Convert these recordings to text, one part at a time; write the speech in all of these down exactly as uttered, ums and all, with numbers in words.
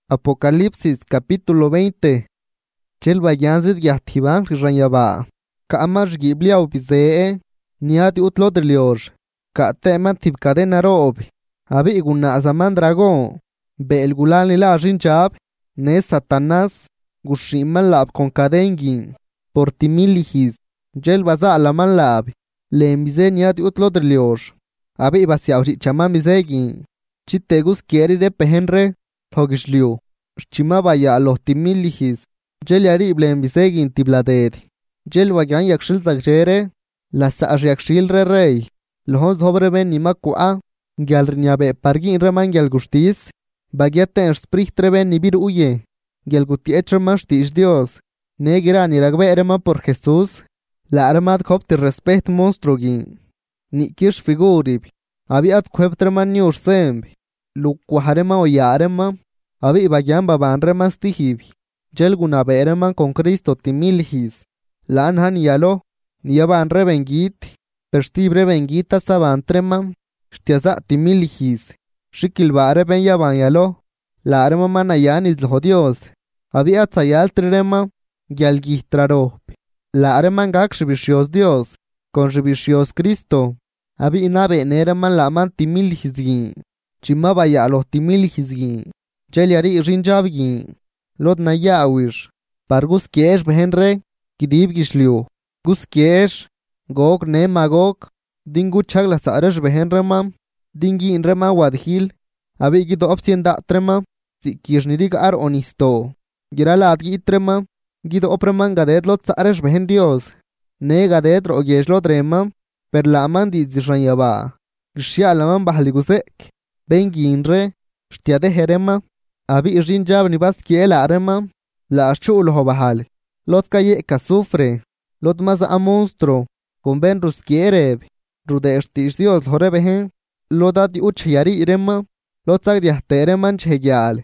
Apocalipsis capítulo veinte. Chel bayanzid yahtiban rayaba. Ka'amar gibliaw bizee. Niati utlodrlior. Ka'teman tibkadena rob. Abi iguna zaman dragon. Beel gulani la rinchab. Ne Satanás. Gushiman lab con cadengin. Por timilijis. Jel baza la man lab. Le mize niati utlodrlior. Abi basiaw chaman mizegin. Chitegus quiere de pehenre. Hogishliu. Chima vaya los timilijis. Jel yarible en bisegin tibladed. Jel wagan yakshil zagjere. La sa yakshil re rey. Los sobre ben ni makua. Gyalrniabe pargin reman gyal gustis. Bagiate sprichtre ben ni bir uye. Gyal guti echerman shtish Dios. Negira ni ragbe erema por Jesús. La armad copti respect monstrogin. Ni kish figurib. Abiat kwebtreman ni ursemb. Lukwaharema o yarema. Abi bayan baban remas tihib. Jel gunabereman con Cristo timilhis. Lanhan yalo. Niaban rebengit. Perstibre bengita saban treman. Shtiaza timilhis. Shikilbare ben yaban yalo. La arma manayan islo Dios. Abi atzayal trema. Gyalgistraro. La arman gakshibishios Dios. Con shibishios Cristo. Abi inabe nereman laman timilhisgin. Chima vaya los timilhisgin. Jeliari rinjabgin. Lot na yawish. Par gus kiesh behenre. Kidib gishliu. Gus kiesh. Gog ne magog. Dingu chagla saaresh behenrema. Dingi inrema wadhil. Abi gido opsienda trema. Si kishnirig ar onisto. Girala adgi trema. Gido opreman gadet lot saaresh behen Dios. Ne gadet ro yesh lot rema. Per la man di zishanyaba. Gishya laman bahligusek. Bengi inre. Shtiade herema. Abi irin jab ni bas kiela arema. La ashul ho bahal. Lot kaye kasufre. Lot maza a monstro. Con ben ruskiereb. Rude estish Dios horebehen. Lodati uchyari irema. Lot sag diahtereman chehyal.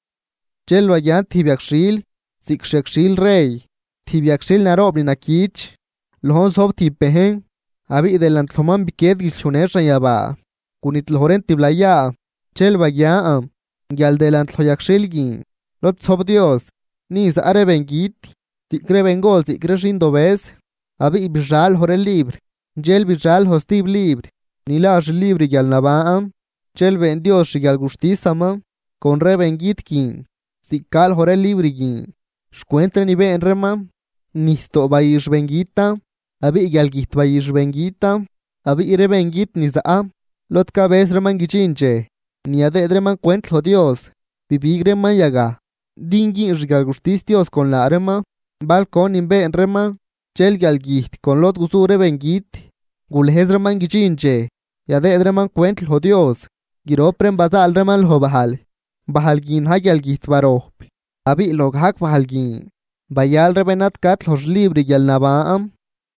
Jel vayan tibiakshil. Sikshekshil rey. Tibiakshil narob ni nakich. Lohon sob tibehen. Abi delant loman biket gilshunesha yaba. Kunit loren tiblaya. Jel vayan. Gyal delant loyakshilgin. Lot sob Dios. Nis are bengit. Tikre bengol tikre shindo ves. Abi bijal hore libre. Jel bijal hostib libre. Nilash libre gyal nabaam. Jel ben Dios gyal gustisama. Con re bengit kin. Sikal hore libre gin. Shkuentre ni ben rema. Nisto bayish bengita. Abi gyal git bayish bengita. Abi ire bengit nizaa. Lot kabes reman gichinche. Ni adedreman cuentlo Dios. Bibigreman yaga. Dingi rigagustis Dios con la arma. Balcón imbe en rema. Chel galgit con lot gusure bengit. Gulhezreman gichinche. Yadedreman cuentlo Dios. Giropren bazal reman lo bahal. Bahalgin hagalgit barop. Abi log hak bahalgin. Bayal rebenat kat los libri yal nabaam.